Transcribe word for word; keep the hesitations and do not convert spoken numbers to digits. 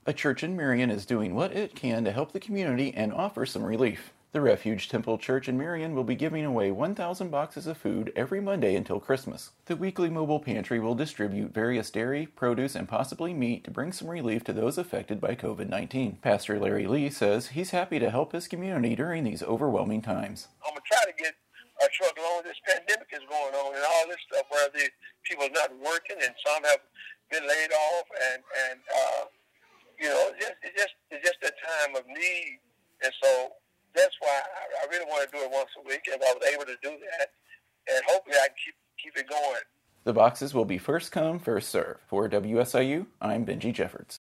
A church in Marion is doing what it can to help the community and offer some relief. The Refuge Temple Church in Marion will be giving away one thousand boxes of food every Monday until Christmas. The weekly mobile pantry will distribute various dairy, produce, and possibly meat to bring some relief to those affected by covid nineteen. Pastor Larry Lee says he's happy to help his community during these overwhelming times. I'm going to try to get a truck along. This pandemic is going on and all this stuff where the people are not working and some have been laid off and, and uh, you know, it's just, it's just it's just a time of need. And so that's why I, I really want to do it once a week. If I was able to do that, and hopefully I can keep, keep it going. The boxes will be first come, first serve. For W S I U, I'm Benji Jeffords.